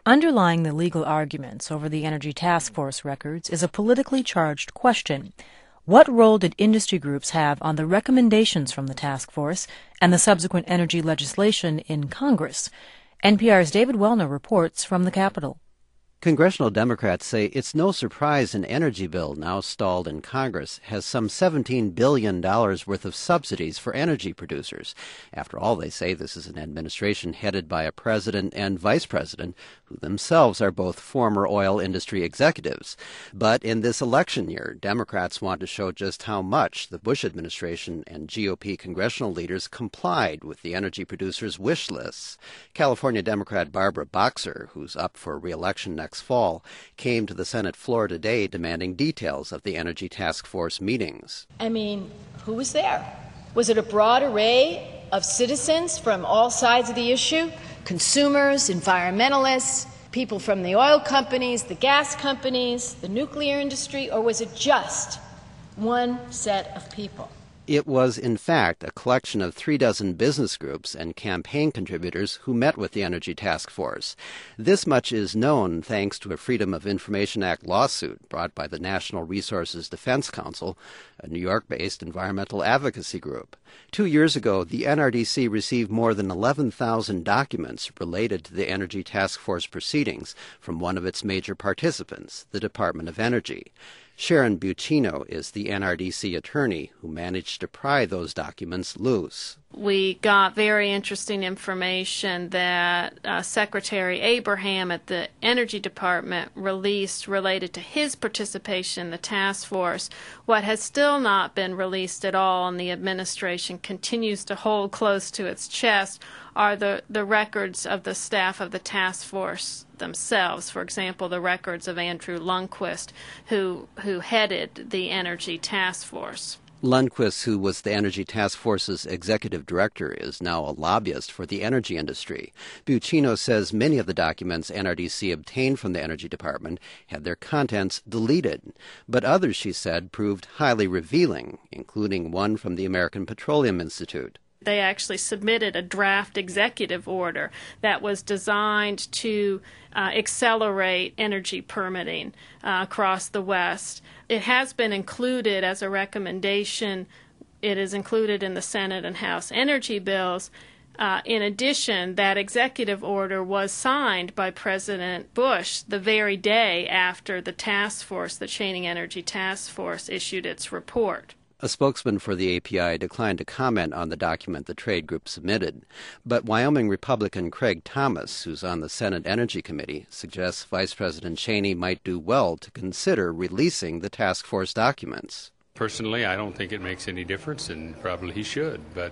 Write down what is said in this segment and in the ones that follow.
Underlying the legal arguments over the Energy Task Force records is a politically charged question. What role did industry groups have on the recommendations from the task force and the subsequent energy legislation in Congress? NPR's David Wellner reports from the Capitol. Congressional Democrats say it's no surprise an energy bill now stalled in Congress has some $17 billion worth of subsidies for energy producers. After all, they say this is an administration headed by a president and vice president who themselves are both former oil industry executives. But in this election year, Democrats want to show just how much the Bush administration and GOP congressional leaders complied with the energy producers' wish lists. California Democrat Barbara Boxer, who's up for re-election next fall, came to the Senate floor today demanding details of the Energy Task Force meetings. I mean, who was there? Was it a broad array of citizens from all sides of the issue? Consumers, environmentalists, people from the oil companies, the gas companies, the nuclear industry, or was it just one set of people? It was, in fact, a collection of 36 business groups and campaign contributors who met with the Energy Task Force. This much is known thanks to a Freedom of Information Act lawsuit brought by the National Resources Defense Council, a New York-based environmental advocacy group. 2 years ago, the NRDC received more than 11,000 documents related to the Energy Task Force proceedings from one of its major participants, the Department of Energy. Sharon Buccino is the NRDC attorney who managed to pry those documents loose. We got very interesting information that Secretary Abraham at the Energy Department released related to his participation in the task force. What has still not been released at all, and the administration continues to hold close to its chest, are the records of the staff of the task force themselves. For example, the records of Andrew Lundquist, who headed the Energy Task Force. Lundquist, who was the Energy Task Force's executive director, is now a lobbyist for the energy industry. Buccino says many of the documents NRDC obtained from the Energy Department had their contents deleted, but others, she said, proved highly revealing, including one from the American Petroleum Institute. They actually submitted a draft executive order that was designed to accelerate energy permitting across the West. It has been included as a recommendation. It is included in the Senate and House energy bills. In addition, that executive order was signed by President Bush the very day after the task force, the Chaining Energy Task Force, issued its report. A spokesman for the API declined to comment on the document the trade group submitted, but Wyoming Republican Craig Thomas, who's on the Senate Energy Committee, suggests Vice President Cheney might do well to consider releasing the task force documents. Personally, I don't think it makes any difference, and probably he should, but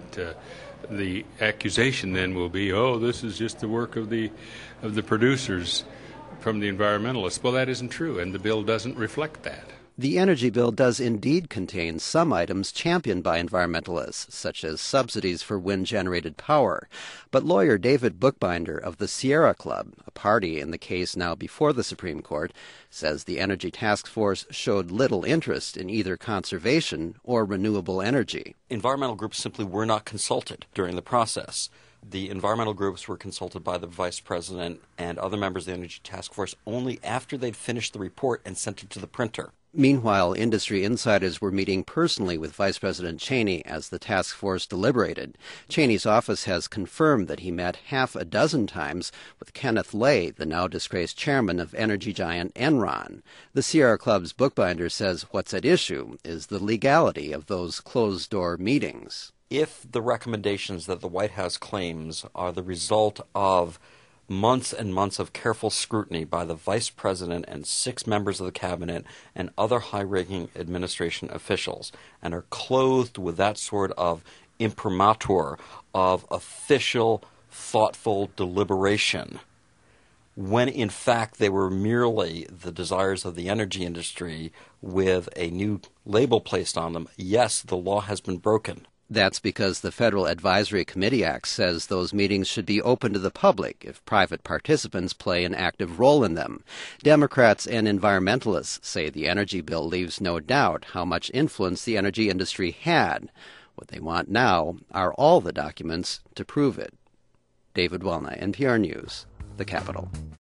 the accusation then will be, oh, this is just the work of the producers from the environmentalists. Well, that isn't true, and the bill doesn't reflect that. The energy bill does indeed contain some items championed by environmentalists, such as subsidies for wind-generated power. But lawyer David Bookbinder of the Sierra Club, a party in the case now before the Supreme Court, says the Energy Task Force showed little interest in either conservation or renewable energy. Environmental groups simply were not consulted during the process. The environmental groups were consulted by the Vice President and other members of the Energy Task Force only after they'd finished the report and sent it to the printer. Meanwhile, industry insiders were meeting personally with Vice President Cheney as the task force deliberated. Cheney's office has confirmed that he met half a dozen times with Kenneth Lay, the now disgraced chairman of energy giant Enron. The Sierra Club's bookbinder says what's at issue is the legality of those closed-door meetings. If the recommendations that the White House claims are the result of months and months of careful scrutiny by the Vice President and 6 members of the Cabinet and other high-ranking administration officials, and are clothed with that sort of imprimatur of official, thoughtful deliberation, when in fact they were merely the desires of the energy industry with a new label placed on them, yes, the law has been broken. That's because the Federal Advisory Committee Act says those meetings should be open to the public if private participants play an active role in them. Democrats and environmentalists say the energy bill leaves no doubt how much influence the energy industry had. What they want now are all the documents to prove it. David Wellner, NPR News, the Capitol.